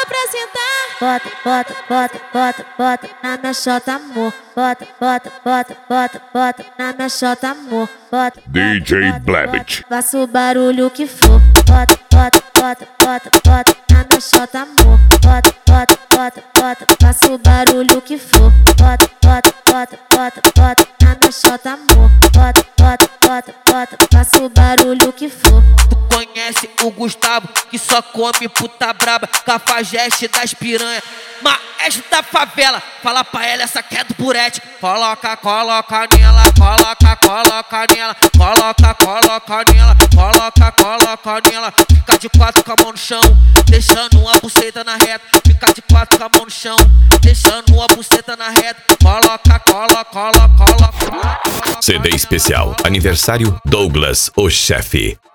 pra sentar. Bota, bota, bota, bota, bota na minha xota, amor. Bota, bota, bota, bota, bota na minha xota, amor. Bota, DJ Blabbit. Faça o barulho que for. Bota, bota, bota, bota, bota na minha xota, amor. Bota, bota, bota, bota, faça o barulho que for. Bota, bota, bota, bota, bota na minha xota, amor. Bota, bota, bota, bota, faça o barulho que for. Tu conhece o Gustavo, que só come puta braba, cafajeste das piranha, maestro da favela. Fala pra ela, essa que é do Purete. Coloca, coloca nela, coloca, coloca nela, coloca, coloca nela, coloca, coloca nela. Fica de quatro com a mão no chão, deixando uma buceta na reta. Fica de quatro com a mão no chão, deixando uma buceta na reta. Coloca, coloca, coloca, coloca. CD especial aniversário Douglas, o chefe.